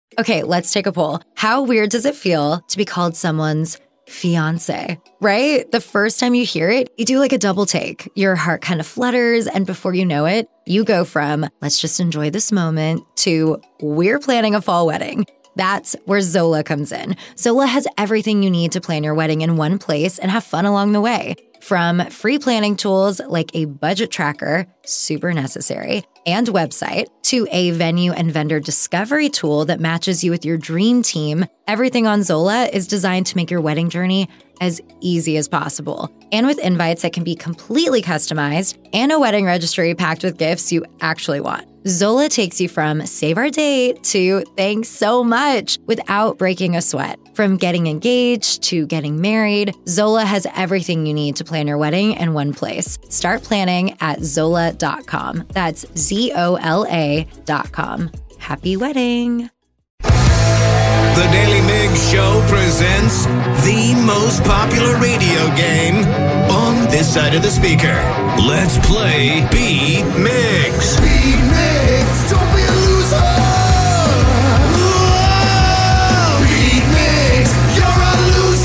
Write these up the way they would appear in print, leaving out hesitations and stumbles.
Okay, let's take a poll. How weird does it feel to be called someone's fiance, right? The first time you hear it, you do like a double take. Your heart kind of flutters, and before you know it, you go from, let's just enjoy this moment, to we're planning a fall wedding. That's where Zola comes in. Zola has everything you need to plan your wedding in one place and have fun along the way. From free planning tools like a budget tracker, super necessary, and website, to a venue and vendor discovery tool that matches you with your dream team, everything on Zola is designed to make your wedding journey as easy as possible. And with invites that can be completely customized and a wedding registry packed with gifts you actually want. Zola takes you from save our date to thanks so much without breaking a sweat. From getting engaged to getting married, Zola has everything you need to plan your wedding in one place. Start planning at Zola.com. That's ZOLA.com. Happy wedding. The Daily Migs Show presents the most popular radio game on this side of the speaker. Let's play Beat Migs. Beat Migs, don't be a loser. Whoa. Beat Migs, you're a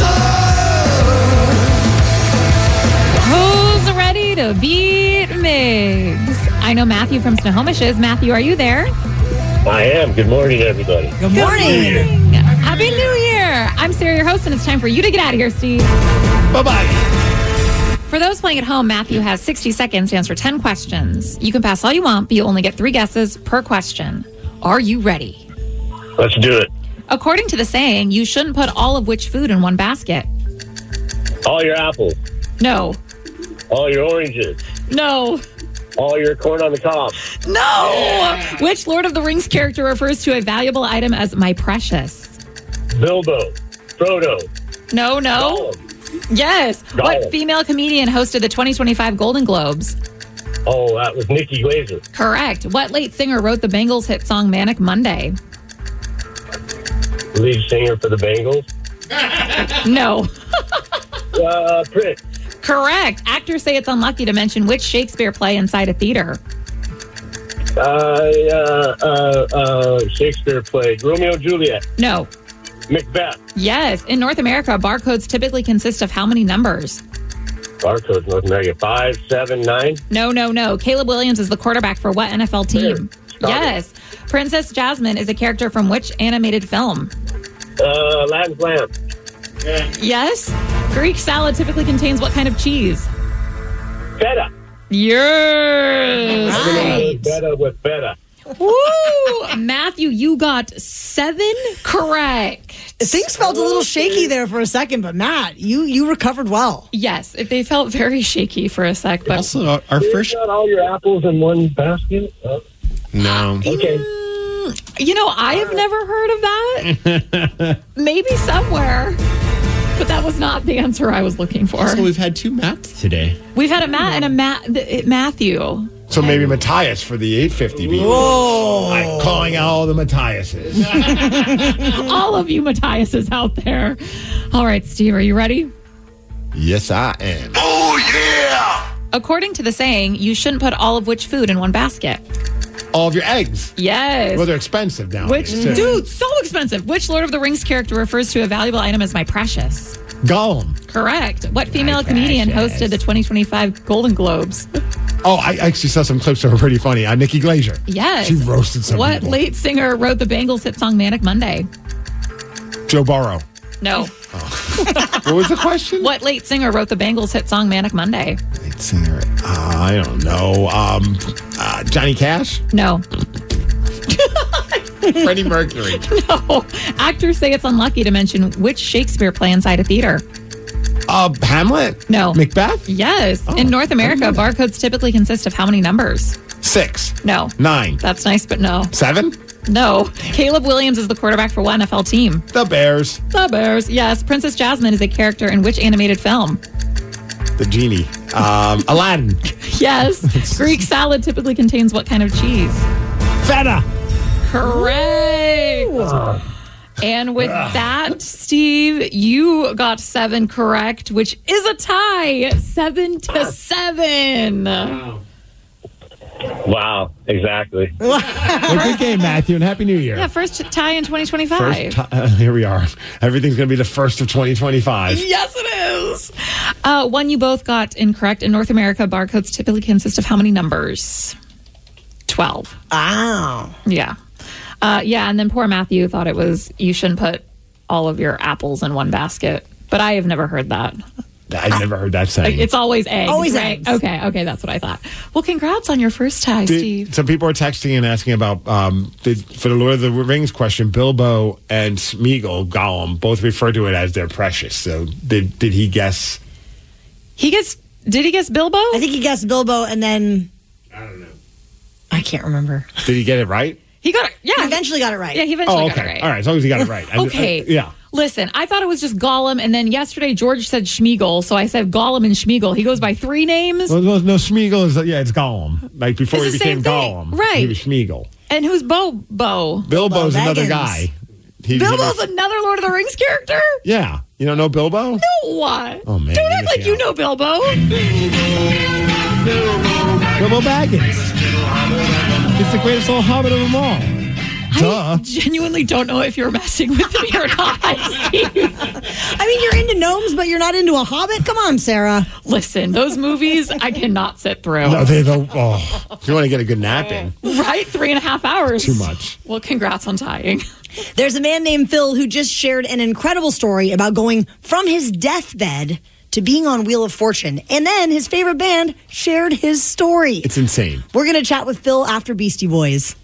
loser. Who's ready to beat Migs? I know Matthew from Snohomish is. Matthew, are you there? I am. Good morning, everybody. Good morning. Happy New Year. I'm Sarah, your host, and it's time for you to get out of here, Steve. Bye-bye. For those playing at home, Matthew has 60 seconds to answer 10 questions. You can pass all you want, but you only get 3 guesses per question. Are you ready? Let's do it. According to the saying, you shouldn't put all of which food in one basket? All your apples. No. All your oranges. No. All your corn on the cob. No! Yeah. Which Lord of the Rings character refers to a valuable item as my precious? Bilbo. Frodo. No. Gollum. Yes. Gollum. What female comedian hosted the 2025 Golden Globes? Oh, that was Nikki Glaser. Correct. What late singer wrote the Bangles hit song Manic Monday? Lead singer for the Bengals. No. Prince. Correct. Actors say it's unlucky to mention which Shakespeare play inside a theater. Shakespeare played Romeo and Juliet. No. Macbeth. Yes. In North America, barcodes typically consist of how many numbers? Barcodes, North America. 5, 7, 9. No. Caleb Williams is the quarterback for what NFL team? Yes. Princess Jasmine is a character from which animated film? Aladdin's Lamp. Yeah. Yes. Greek salad typically contains what kind of cheese? Feta. Yes. Right. Feta with feta. Woo! Matthew, you got 7 correct. Things felt a little shaky there for a second, but Matt, you recovered well. Yes, they felt very shaky for a sec. But also, our first. You got all your apples in one basket? No. Okay. I have never heard of that. Maybe somewhere. But that was not the answer I was looking for. So we've had 2 Matts today. We've had a Matt and a Matthew. So maybe Matthias for the 850 people. Whoa. I'm calling out all the Matthiases. All of you Matthiases out there. All right, Steve, are you ready? Yes, I am. Oh, yeah! According to the saying, you shouldn't put all of which food in one basket? All of your eggs. Yes. Well, they're expensive nowadays. Dude, so expensive. Which Lord of the Rings character refers to a valuable item as my precious? Gollum. Correct. What female comedian hosted the 2025 Golden Globes? Oh, I actually saw some clips that were pretty funny. Nikki Glaser. Yes. She roasted some What people. late singer wrote the Bangles hit song Manic Monday? Joe Burrow. No. What was the question? What late singer wrote the Bangles hit song Manic Monday? Late singer. I don't know. Johnny Cash? No. Freddie Mercury. No. Actors say it's unlucky to mention which Shakespeare play inside a theater. Hamlet? No. Macbeth? Yes. Oh, In North America, barcodes typically consist of how many numbers? 6. No. 9. That's nice, but no. 7? No. Caleb Williams is the quarterback for what NFL team? The Bears. The Bears. Yes. Princess Jasmine is a character in which animated film? The Genie. Aladdin. Yes. Greek salad typically contains what kind of cheese? Feta. Correct. And with that, Steve, you got 7 correct, which is a tie, 7-7. Wow. Wow, exactly. Well, good game, Matthew, and Happy New Year. Yeah, first tie in 2025. Here we are. Everything's going to be the first of 2025. Yes, it is. One you both got incorrect. In North America, barcodes typically consist of how many numbers? 12. Wow. Yeah. And then poor Matthew thought it was you shouldn't put all of your apples in one basket. But I have never heard that. I've never heard that saying. It's always eggs. Always right? eggs. Okay, that's what I thought. Well, congrats on your first tie, Steve. Some people are texting and asking about, for the Lord of the Rings question, Bilbo and Smeagol, Gollum, both refer to it as their precious. So did he guess? Did he guess Bilbo? I think he guessed Bilbo, and then I don't know. I can't remember. Did he get it right? He got it. Yeah. He eventually got it right. Yeah, he eventually got it Okay. right. All right. As long as he got it right. Okay. Yeah. Listen, I thought it was just Gollum, and then yesterday George said Schmeagol, so I said Gollum and Schmeagol. He goes by 3 names. Well, no, Smeagol is, it's Gollum. Like before It's he the same became thing. Gollum. Right. He was Smeagol. And who's Bo? Bilbo's Baggins. another guy. Bilbo's another Lord of the Rings character? Yeah. You don't know Bilbo? No, what? Oh, man, Don't you're act like missing you know Bilbo. Bilbo Baggins. It's the greatest little hobbit of them all. Duh. I genuinely don't know if you're messing with me or not, Steve. I mean, you're into gnomes, but you're not into a hobbit? Come on, Sarah. Listen, those movies I cannot sit through. No, if you want to get a good nap in. Right? 3.5 hours. Too much. Well, congrats on tying. There's a man named Phil who just shared an incredible story about going from his deathbed to being on Wheel of Fortune. And then his favorite band shared his story. It's insane. We're going to chat with Phil after Beastie Boys.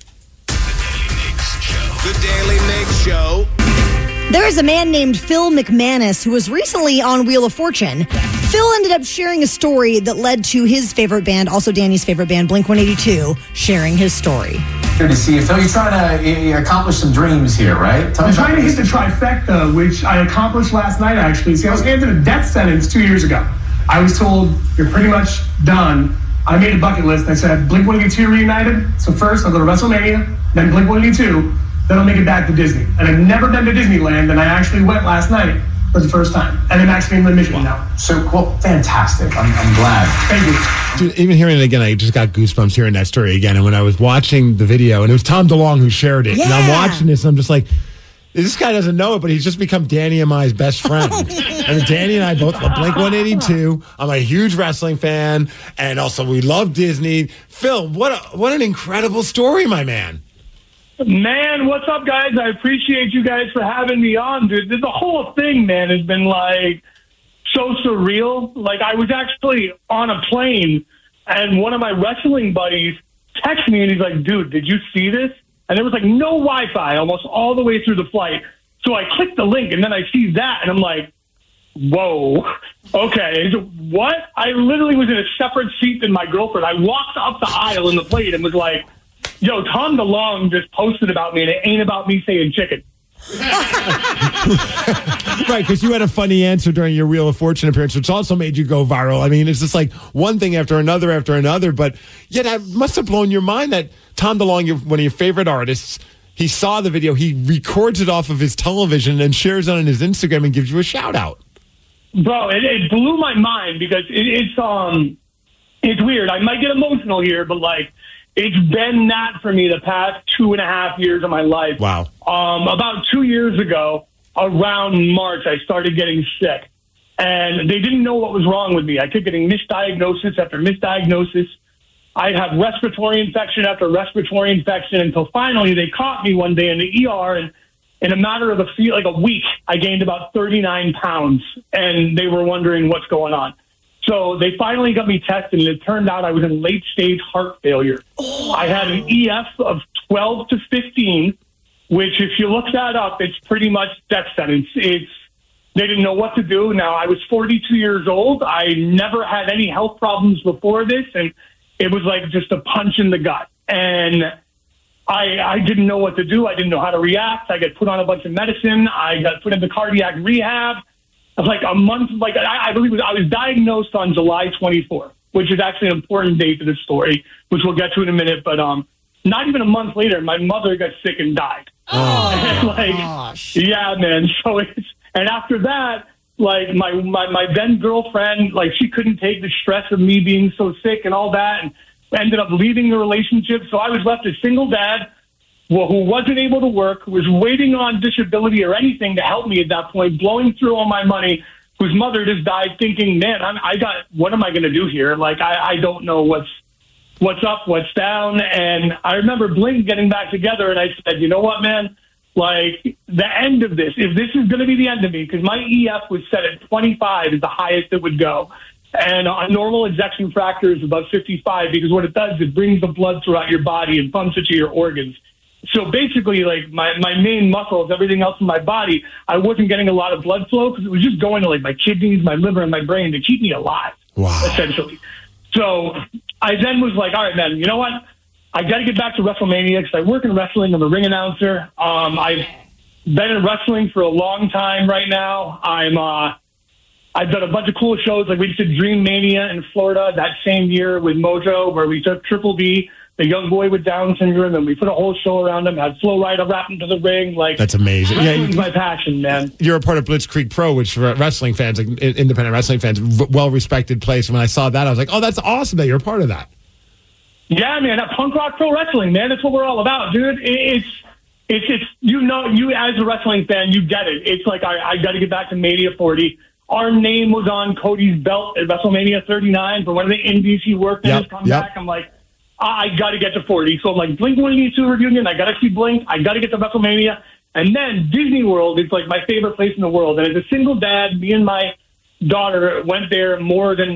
The Daily Mix Show. There is a man named Phil McManus who was recently on Wheel of Fortune. Phil ended up sharing a story that led to his favorite band, also Danny's favorite band, Blink-182, sharing his story. Good to see you, Phil. You're trying to accomplish some dreams here, right? I'm trying to hit the trifecta, which I accomplished last night, actually. See, I was handed a death sentence 2 years ago. I was told, you're pretty much done. I made a bucket list. I said, Blink-182 reunited. So first, I'll go to WrestleMania, then Blink-182. Then I'll make it back to Disney. And I've never been to Disneyland, and I actually went last night for the first time. And I'm actually in Michigan now. So, well, fantastic. I'm glad. Thank you. Dude, even hearing it again, I just got goosebumps hearing that story again. And when I was watching the video, and it was Tom DeLonge who shared it, and I'm watching this, I'm just like, this guy doesn't know it, but he's just become Danny and my best friend. And Danny and I both love Blink-182. I'm a huge wrestling fan, and also we love Disney. Phil, what an incredible story, my man. Man, what's up, guys? I appreciate you guys for having me on, dude. The whole thing, man, has been, like, so surreal. Like, I was actually on a plane, and one of my wrestling buddies texted me, and he's like, dude, did you see this? And there was, like, no Wi-Fi almost all the way through the flight. So I clicked the link, and then I see that, and I'm like, whoa, okay. What? I literally was in a separate seat than my girlfriend. I walked up the aisle in the plane and was like, yo, Tom DeLonge just posted about me, and it ain't about me saying chicken. Right, because you had a funny answer during your Wheel of Fortune appearance, which also made you go viral. I mean, it's just like one thing after another, but yeah, that must have blown your mind that Tom DeLonge, one of your favorite artists, he saw the video, he records it off of his television and shares it on his Instagram and gives you a shout out. Bro, it blew my mind because it's weird. I might get emotional here, but like, it's been that for me the past 2.5 years of my life. Wow. About 2 years ago, around March, I started getting sick. And they didn't know what was wrong with me. I kept getting misdiagnosis after misdiagnosis. I'd have respiratory infection after respiratory infection until finally they caught me one day in the ER. And in a matter of a week, I gained about 39 pounds. And they were wondering what's going on. So they finally got me tested, and it turned out I was in late-stage heart failure. Oh. I had an EF of 12 to 15, which, if you look that up, it's pretty much death sentence. They didn't know what to do. Now, I was 42 years old. I never had any health problems before this, and it was like just a punch in the gut. And I didn't know what to do. I didn't know how to react. I got put on a bunch of medicine. I got put into cardiac rehab. Like a month, I believe I was diagnosed on July 24th, which is actually an important date for this story, which we'll get to in a minute. But not even a month later, my mother got sick and died. Oh, gosh. Yeah, man. So and after that, like my then girlfriend, like she couldn't take the stress of me being so sick and all that. And ended up leaving the relationship. So I was left a single dad who wasn't able to work, who was waiting on disability or anything to help me at that point, blowing through all my money, whose mother just died, thinking, man, what am I going to do here? Like, I don't know what's up, what's down. And I remember Blink getting back together, and I said, you know what, man? Like, the end of this, if this is going to be the end of me, because my EF was set at 25 is the highest it would go. And a normal ejection fracture is about 55, because what it does is it brings the blood throughout your body and pumps it to your organs. So basically, like, my main muscles, everything else in my body, I wasn't getting a lot of blood flow because it was just going to, like, my kidneys, my liver, and my brain to keep me alive, essentially. So I then was like, all right, man, you know what? I got to get back to WrestleMania because I work in wrestling. I'm a ring announcer. I've been in wrestling for a long time right now. I've done a bunch of cool shows. Like, we just did Dream Mania in Florida that same year with Mojo, where we took Triple B, the young boy with Down syndrome, and we put a whole show around him, had Flo Rida wrap him to the ring. Like, that's amazing. Wrestling's my passion, man. You're a part of Blitzkrieg Pro, which for wrestling fans, like independent wrestling fans, well-respected place. And when I saw that, I was like, oh, that's awesome that you're a part of that. Yeah, man, that punk rock pro wrestling, man, that's what we're all about, dude. It's you as a wrestling fan, you get it. It's like, I got to get back to Mania 40. Our name was on Cody's belt at WrestleMania 39 for one of the indies he worked in. Come back. I'm like, I got to get to 40. So I'm like, Blink-182 reunion. I got to see Blink. I got to get to WrestleMania. And then Disney World is like my favorite place in the world. And as a single dad, me and my daughter went there more than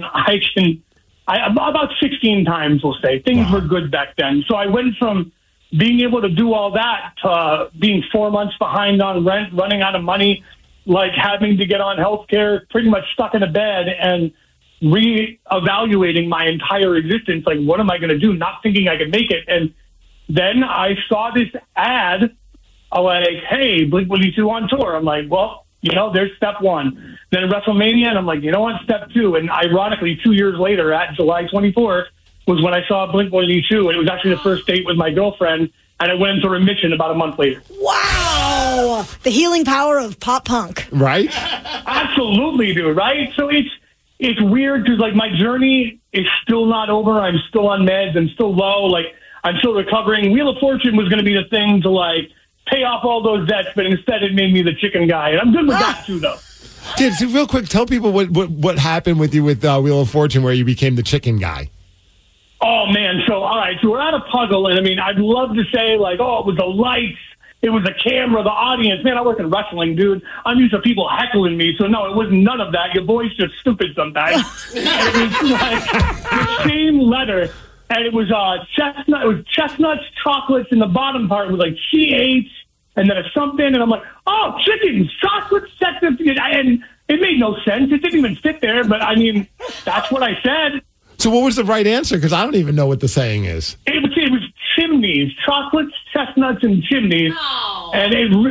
about 16 times, we'll say. Things were good back then. So I went from being able to do all that to being 4 months behind on rent, running out of money, like having to get on health care, pretty much stuck in a bed and reevaluating my entire existence. Like, what am I going to do? Not thinking I could make it. And then I saw this ad, like, hey, Blink-182 on tour. I'm like, well, there's step one. Then WrestleMania, and I'm like, you know what, step two. And ironically, 2 years later, at July 24th, was when I saw Blink-182, and it was actually the first date with my girlfriend, and I went into remission about a month later. Wow! The healing power of pop punk. Right? Absolutely, dude, right? So it's weird because, like, my journey is still not over. I'm still on meds. I'm still low. Like, I'm still recovering. Wheel of Fortune was going to be the thing to, like, pay off all those debts, but instead it made me the chicken guy. And I'm good with that, too, though. Dude, so real quick, tell people what happened with you with Wheel of Fortune where you became the chicken guy. Oh, man. So, all right. So we're at a puzzle, and, I mean, I'd love to say, like, oh, it was the lights. It was the camera, the audience. Man, I work in wrestling, dude. I'm used to people heckling me. So, no, it was none of that. Your boy's just stupid sometimes. And it was like the same letter. And it was chestnut. It was chestnuts, chocolates, and the bottom part was like CH, and then a something. And I'm like, oh, chickens, chocolates, chestnuts. And it made no sense. It didn't even fit there. But, I mean, that's what I said. So what was the right answer? Because I don't even know what the saying is. It was chimneys, chocolates, chestnuts, and chimneys. Oh. And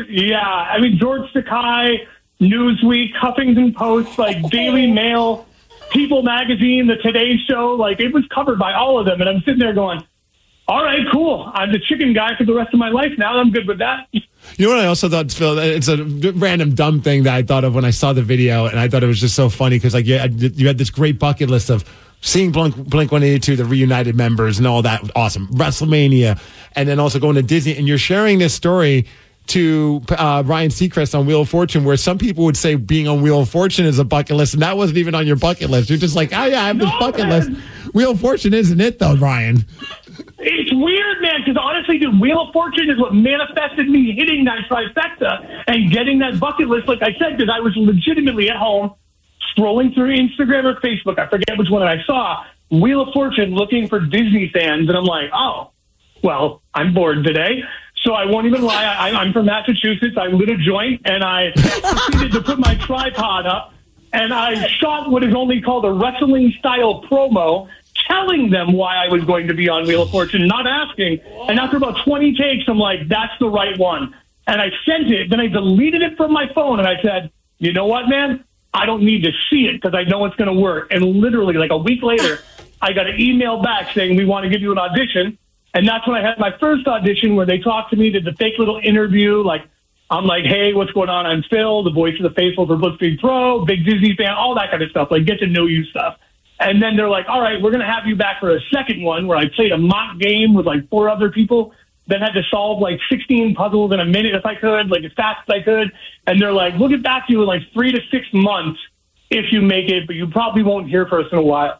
I mean, George Takei, Newsweek, Huffington Post, like Daily Mail, People Magazine, The Today Show, like it was covered by all of them. And I'm sitting there going, all right, cool. I'm the chicken guy for the rest of my life now. I'm good with that. You know what I also thought, Phil? It's a random dumb thing that I thought of when I saw the video, and I thought it was just so funny because like you had this great bucket list of seeing Blink-182, the reunited members and all that. Awesome. WrestleMania. And then also going to Disney. And you're sharing this story to Ryan Seacrest on Wheel of Fortune, where some people would say being on Wheel of Fortune is a bucket list. And that wasn't even on your bucket list. You're just like, oh, yeah, I have this bucket list. Wheel of Fortune isn't it, though, Ryan? It's weird, man, because honestly, dude, Wheel of Fortune is what manifested me hitting that trifecta and getting that bucket list, like I said, because I was legitimately at home scrolling through Instagram or Facebook, I forget which one I saw, Wheel of Fortune looking for Disney fans, and I'm like, oh, well, I'm bored today. So I won't even lie, I'm from Massachusetts, I lit a joint, and I proceeded to put my tripod up, and I shot what is only called a wrestling-style promo, telling them why I was going to be on Wheel of Fortune, not asking. And after about 20 takes, I'm like, that's the right one. And I sent it, then I deleted it from my phone, and I said, you know what, man? I don't need to see it because I know it's going to work. And literally, like a week later, I got an email back saying, we want to give you an audition. And that's when I had my first audition where they talked to me, did the fake little interview. Like, I'm like, hey, what's going on? I'm Phil, the voice of the faithful for Blitzkrieg Pro, big Disney fan, all that kind of stuff. Like, get to know you stuff. And then they're like, all right, we're going to have you back for a second one where I played a mock game with like 4 other people, then had to solve like 16 puzzles in a minute if I could, like as fast as I could. And they're like, we'll get back to you in like 3 to 6 months if you make it, but you probably won't hear from us in a while.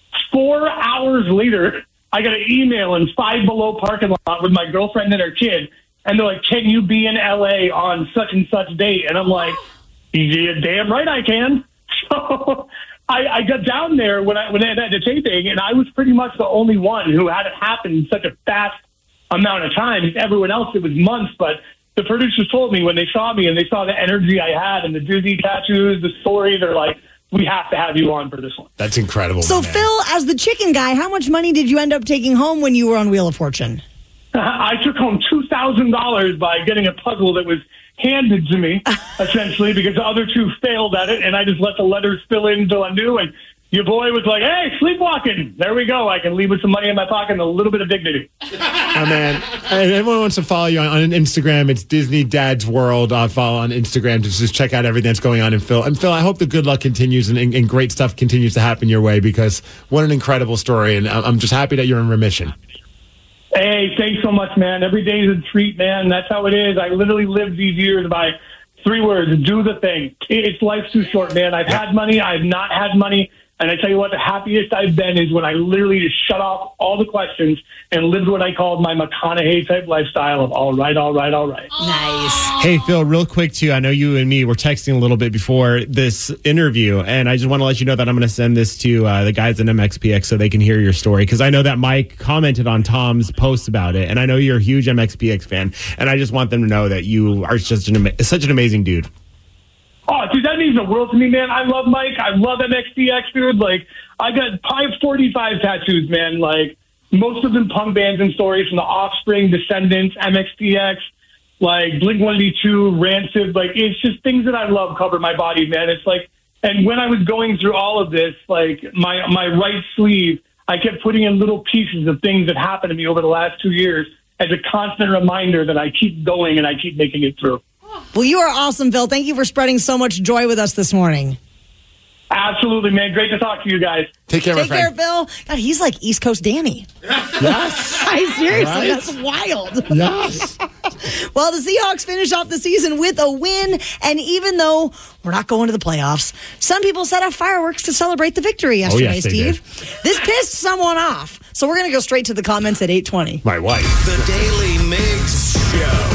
4 hours later, I got an email in Five Below parking lot with my girlfriend and her kid. And they're like, can you be in LA on such and such date? And I'm like, yeah, damn right I can. So I got down there when I had the taping, and I was pretty much the only one who had it happen in such a fast amount of time. Everyone else, it was months, but the producers told me when they saw me and they saw the energy I had and the Disney tattoos, the story, they're like, we have to have you on for this one. That's incredible. So, man. Phil, as the chicken guy, how much money did you end up taking home when you were on Wheel of Fortune? I took home $2,000 by getting a puzzle that was handed to me, essentially, because the other 2 failed at it, and I just let the letters fill in until I knew, and your boy was like, hey, sleepwalking. There we go. I can leave with some money in my pocket and a little bit of dignity. Oh, man. And everyone wants to follow you on Instagram. It's Disney Dad's World. Follow on Instagram to just check out everything that's going on in Phil. And Phil, I hope the good luck continues and great stuff continues to happen your way, because what an incredible story. And I'm just happy that you're in remission. Hey, thanks so much, man. Every day is a treat, man. That's how it is. I literally lived these years by 3 words: do the thing. It's life's too short, man. I've had money. I've not had money. And I tell you what, the happiest I've been is when I literally just shut off all the questions and lived what I called my McConaughey type lifestyle of all right, all right, all right. Nice. Hey, Phil, real quick, too. I know you and me were texting a little bit before this interview, and I just want to let you know that I'm going to send this to the guys at MXPX so they can hear your story, because I know that Mike commented on Tom's post about it, and I know you're a huge MXPX fan, and I just want them to know that you are such an amazing dude. Oh, dude, that means the world to me, man. I love Mike. I love MXPX, dude. Like, I got 45 tattoos, man. Like, most of them punk bands and stories from The Offspring, Descendants, MXPX, like Blink-182, Rancid. Like, it's just things that I love cover my body, man. It's like, and when I was going through all of this, like, my right sleeve, I kept putting in little pieces of things that happened to me over the last 2 years as a constant reminder that I keep going and I keep making it through. Well, you are awesome, Phil. Thank you for spreading so much joy with us this morning. Absolutely, man. Great to talk to you guys. Take care, my friend. Take care, Phil. God, he's like East Coast Danny. Yes. Seriously, Right? that's wild. Yes. Well, the Seahawks finish off the season with a win, and even though we're not going to the playoffs, some people set off fireworks to celebrate the victory yesterday, yes, they Steve. This pissed someone off, so we're going to go straight to the comments at 8:20. My wife. The Daily Mix Show.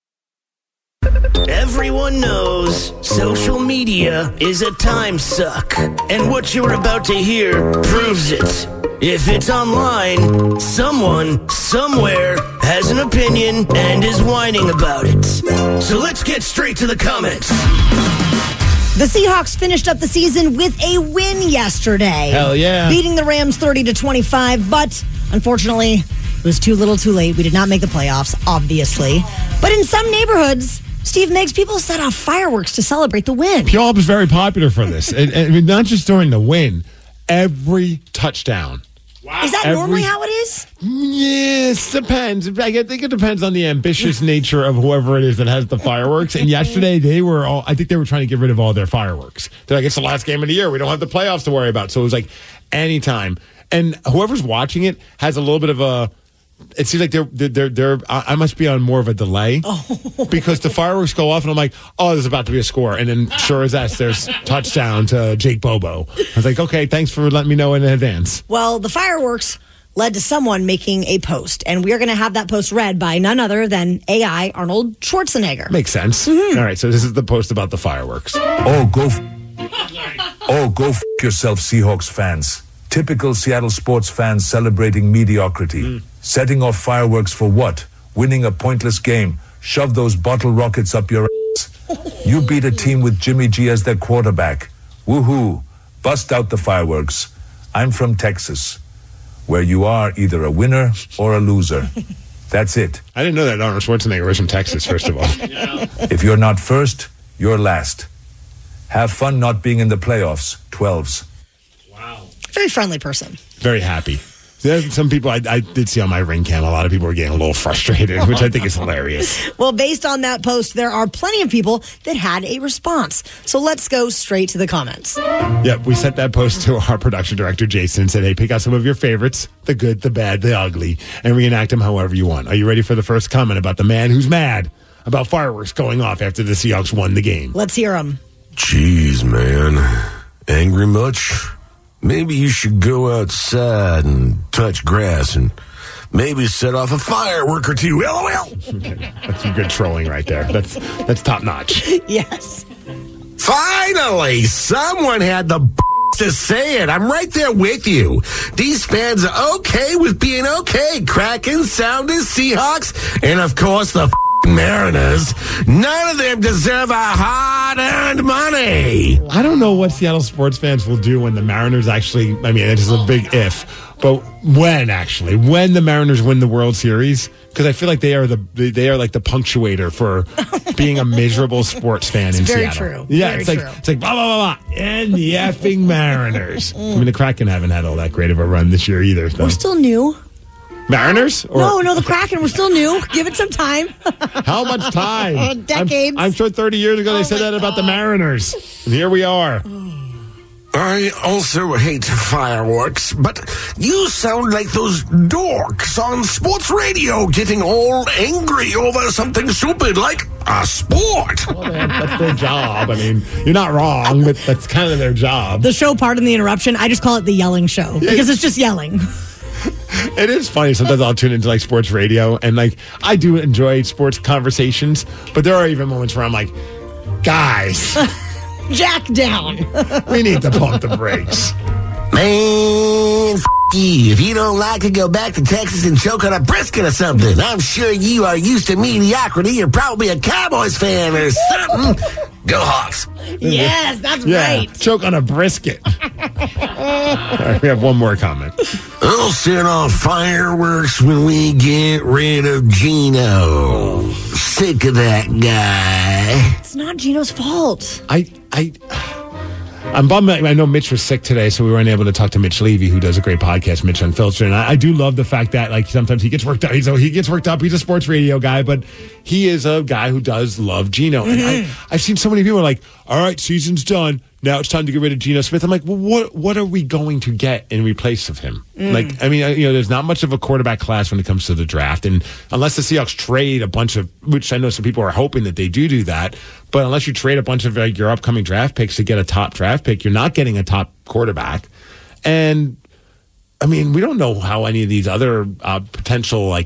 Everyone knows social media is a time suck, and what you're about to hear proves it. If it's online, someone, somewhere, has an opinion and is whining about it. So let's get straight to the comments. The Seahawks finished up the season with a win yesterday. Hell yeah. Beating the Rams 30-25, but unfortunately, it was too little too late. We did not make the playoffs, obviously. But in some neighborhoods, Steve, Miggs, people set off fireworks to celebrate the win. Puyallup is very popular for this. And I mean, not just during the win, every touchdown. Wow. Is that normally how it is? Yes, depends. I think it depends on the ambitious nature of whoever it is that has the fireworks. And yesterday, I think they were trying to get rid of all their fireworks. They're like, it's the last game of the year. We don't have the playoffs to worry about. So it was like anytime. And whoever's watching it has a little bit of a, it seems like I must be on more of a delay because the fireworks go off and I'm like, oh, there's about to be a score. And then sure as that, there's touchdown to Jake Bobo. I was like, okay, thanks for letting me know in advance. Well, the fireworks led to someone making a post, and we are going to have that post read by none other than AI Arnold Schwarzenegger. Makes sense. Mm-hmm. All right, so this is the post about the fireworks. Go f yourself, Seahawks fans. Typical Seattle sports fans celebrating mediocrity. Setting off fireworks for what? Winning a pointless game. Shove those bottle rockets up your ass. You beat a team with Jimmy G as their quarterback. Woohoo. Bust out the fireworks. I'm from Texas, where you are either a winner or a loser. That's it. I didn't know that Arnold Schwarzenegger was from Texas, first of all. If you're not first, you're last. Have fun not being in the playoffs, 12s. Very friendly person. Very happy. There's some people I did see on my ring cam, a lot of people were getting a little frustrated, which I think is hilarious. Well, based on that post, there are plenty of people that had a response. So let's go straight to the comments. Yep, we sent that post to our production director, Jason, and said, hey, pick out some of your favorites, the good, the bad, the ugly, and reenact them however you want. Are you ready for the first comment about the man who's mad about fireworks going off after the Seahawks won the game? Let's hear him. Jeez, man. Angry much? Maybe you should go outside and touch grass and maybe set off a firework or two. LOL. Okay. That's some good trolling right there. That's top notch. Yes. Finally, someone had the to say it. I'm right there with you. These fans are okay with being okay. Kraken, Sounders, Seahawks, and of course the Mariners. None of them deserve our hard-earned money. I don't know what Seattle sports fans will do when the Mariners actually, I mean, it's a big if, but when the Mariners win the World Series, because I feel like they are like the punctuator for being a miserable sports fan in Seattle. True. Yeah, very it's like true. It's like blah blah blah blah, and the effing Mariners. I mean, the Kraken haven't had all that great of a run this year either. So. We're still new. Mariners? Or, No, the Kraken. We're still new. Give it some time. How much time? Decades. I'm sure 30 years ago they said that about the Mariners. And here we are. I also hate fireworks, but you sound like those dorks on sports radio getting all angry over something stupid like a sport. Well, that's their job. I mean, you're not wrong, but that's kind of their job. The show, pardon the interruption, I just call it the yelling show because it's just yelling. It is funny. Sometimes I'll tune into like sports radio, and like I do enjoy sports conversations, but there are even moments where I'm like, guys, jack down. We need to pump the brakes. Man, you. If you don't like it, go back to Texas and choke on a brisket or something. I'm sure you are used to mediocrity. You're probably a Cowboys fan or something. Go Hawks. Yes, that's right. Choke on a brisket. All right, we have one more comment. I'll set off fireworks when we get rid of Gino. Sick of that guy. It's not Gino's fault. I'm bummed. I know Mitch was sick today, so we weren't able to talk to Mitch Levy, who does a great podcast, Mitch Unfiltered. And I do love the fact that, like, sometimes he gets worked up. He gets worked up. He's a sports radio guy, but he is a guy who does love Gino. Mm-hmm. And I've seen so many people are like, all right, season's done. Now it's time to get rid of Geno Smith. I'm like, well, what are we going to get in replace of him? Like, I mean, there's not much of a quarterback class when it comes to the draft. And unless the Seahawks trade a bunch of, which I know some people are hoping that they do that, but unless you trade a bunch of your upcoming draft picks to get a top draft pick, you're not getting a top quarterback. And I mean, we don't know how any of these other potential, like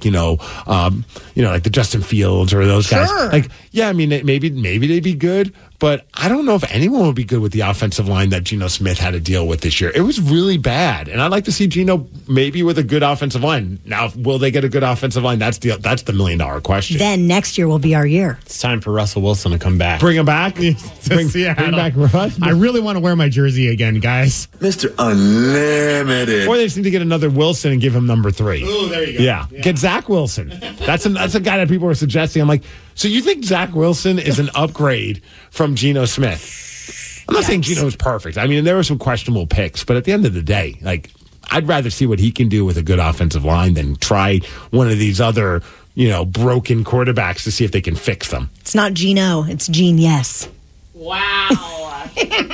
the Justin Fields or those guys. Sure. Like, yeah, I mean, maybe they'd be good, but I don't know if anyone would be good with the offensive line that Geno Smith had to deal with this year. It was really bad, and I'd like to see Geno maybe with a good offensive line. Now, will they get a good offensive line? That's the $1 million question. Then next year will be our year. It's time for Russell Wilson to come back. Bring him back. Bring back Russ. I really want to wear my jersey again, guys. Mr. Unlimited. Or they just need to get another Wilson and give him number 3. Oh, there you go. Yeah. Get Zach Wilson. That's a guy that people are suggesting. I'm like, so you think Zach Wilson is an upgrade from Geno Smith? I'm not saying Geno's perfect. I mean, there were some questionable picks, but at the end of the day, like, I'd rather see what he can do with a good offensive line than try one of these other, broken quarterbacks to see if they can fix them. It's not Geno. It's Gene, yes. Wow.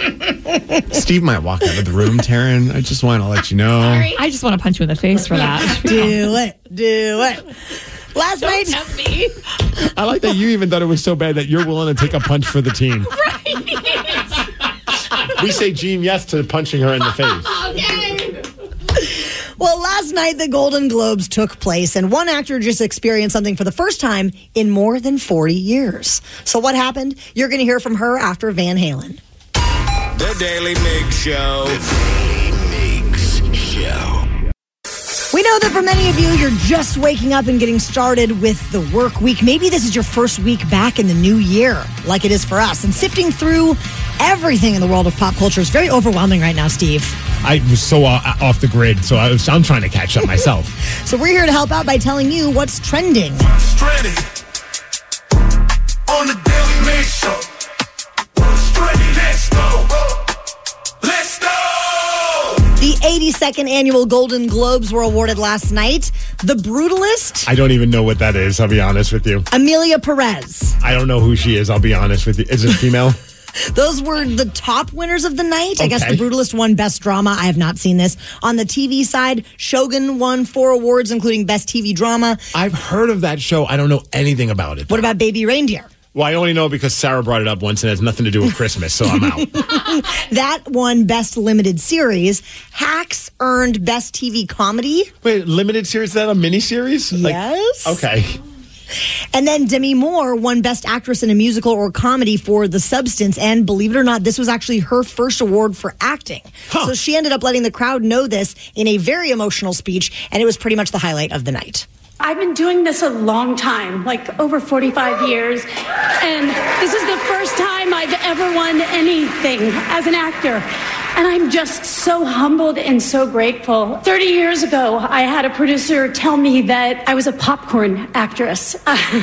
Steve might walk out of the room, Taryn. I just want to let you know. Sorry. I just want to punch you in the face for that. Do it. Last night. Tempt me. I like that you even thought it was so bad that you're willing to take a punch for the team. Right. We say Gene yes to punching her in the face. Okay. Well, last night the Golden Globes took place, and one actor just experienced something for the first time in more than 40 years. So what happened? You're going to hear from her after Van Halen. The Daily Mig Show. We know that for many of you, you're just waking up and getting started with the work week. Maybe this is your first week back in the new year, like it is for us. And sifting through everything in the world of pop culture is very overwhelming right now, Steve. I was so off the grid, so I'm trying to catch up myself. So we're here to help out by telling you what's trending. Trending on the Daily Mig Show. What's trending? Let's go. Let's go. The 82nd annual Golden Globes were awarded last night. The Brutalist, I don't even know what that is, I'll be honest with you. Amelia Perez. I don't know who she is, I'll be honest with you. Is it female? Those were the top winners of the night. I guess Okay. The Brutalist won Best Drama. I have not seen this. On the TV side, Shogun won 4 awards, including Best TV Drama. I've heard of that show. I don't know anything about it. What about Baby Reindeer? Well, I only know because Sarah brought it up once and it has nothing to do with Christmas, so I'm out. That won Best Limited Series. Hacks earned Best TV Comedy. Wait, limited series? Is that a miniseries? Yes. Okay. And then Demi Moore won Best Actress in a Musical or Comedy for The Substance. And believe it or not, this was actually her first award for acting. So she ended up letting the crowd know this in a very emotional speech, and it was pretty much the highlight of the night. I've been doing this a long time, like over 45 years, and this is the first time I've ever won anything as an actor. And I'm just so humbled and so grateful. 30 years ago, I had a producer tell me that I was a popcorn actress.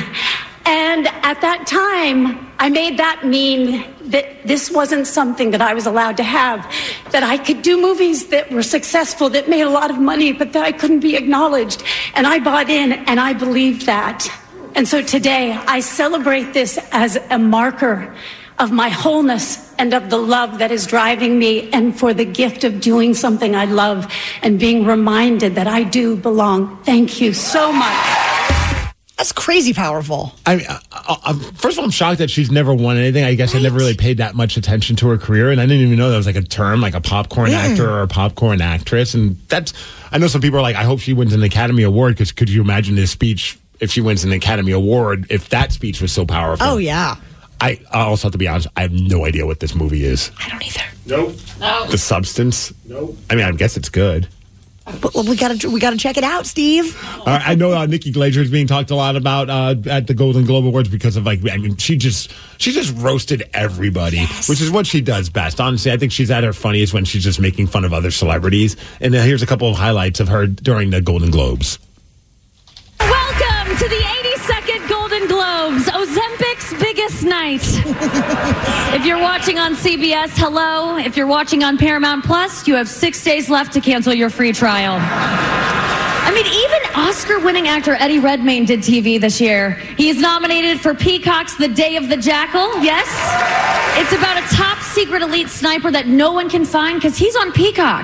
And at that time, I made that mean that this wasn't something that I was allowed to have, that I could do movies that were successful, that made a lot of money, but that I couldn't be acknowledged. And I bought in and I believed that. And so today, I celebrate this as a marker of my wholeness and of the love that is driving me, and for the gift of doing something I love and being reminded that I do belong. Thank you so much. That's crazy powerful. First of all, I'm shocked that she's never won anything. I guess I never really paid that much attention to her career, and I didn't even know that was like a term, like a popcorn actor or a popcorn actress. And that's, I know some people are like, I hope she wins an Academy Award, because could you imagine this speech if she wins an Academy Award, if that speech was so powerful? Oh, yeah. I also have to be honest, I have no idea what this movie is. I don't either. Nope. No. The Substance? Nope. I mean, I guess it's good. But we gotta check it out, Steve. I know Nikki Glaser is being talked a lot about at the Golden Globe Awards because of, like, I mean, she just roasted everybody, which is what she does best. Honestly, I think she's at her funniest when she's just making fun of other celebrities. And here's a couple of highlights of her during the Golden Globes. Welcome to the 82nd Golden Globes, Ozempic's biggest night. If you're watching on CBS, hello. If you're watching on Paramount Plus, you have 6 days left to cancel your free trial. I mean, even Oscar-winning actor Eddie Redmayne did TV this year. He's nominated for Peacock's The Day of the Jackal. Yes, it's about a top-secret elite sniper that no one can find because he's on Peacock.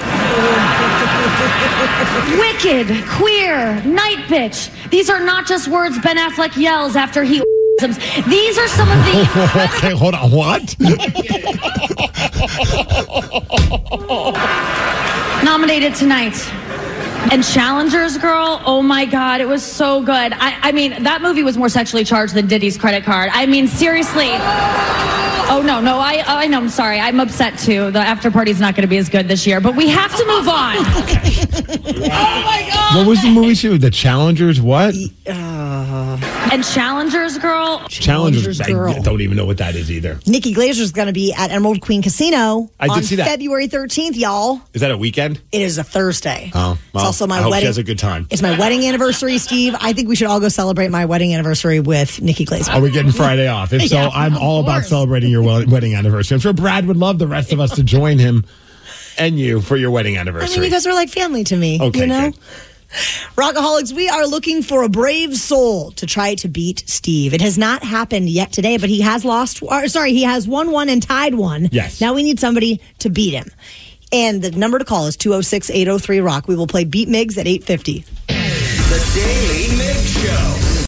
Wicked, queer, night bitch. These are not just words Ben Affleck yells after he These are some of the... Okay, hold on, what? Nominated tonight. And Challengers Girl, oh my God, it was so good. I mean, that movie was more sexually charged than Diddy's credit card. I mean, seriously. Oh, no, I know, I'm sorry. I'm upset too. The after party's not going to be as good this year, but we have to move on. Oh my God. What was the movie she was? The Challengers, what? And Challengers Girl. Challengers Girl. I don't even know what that is either. Nikki Glazer's going to be at Emerald Queen Casino I did on see that. February 13th, y'all. Is that a weekend? It is a Thursday. Oh, It's also my I hope wedding. she has a good time. It's my wedding anniversary, Steve. I think we should all go celebrate my wedding anniversary with Nikki Glazer. Are we getting Friday off? If so, Yeah, I'm all about celebrating your wedding anniversary. I'm sure Brad would love the rest of us to join him and you for your wedding I anniversary. mean, you guys are like family to me. Okay, you know? good. Rockaholics, we are looking for a brave soul to try to beat Steve. It has not happened yet today, but he has he has won one and tied one. Yes. Now we need somebody to beat him. And the number to call is 206-803-ROCK. We will play Beat Migs at 8:50.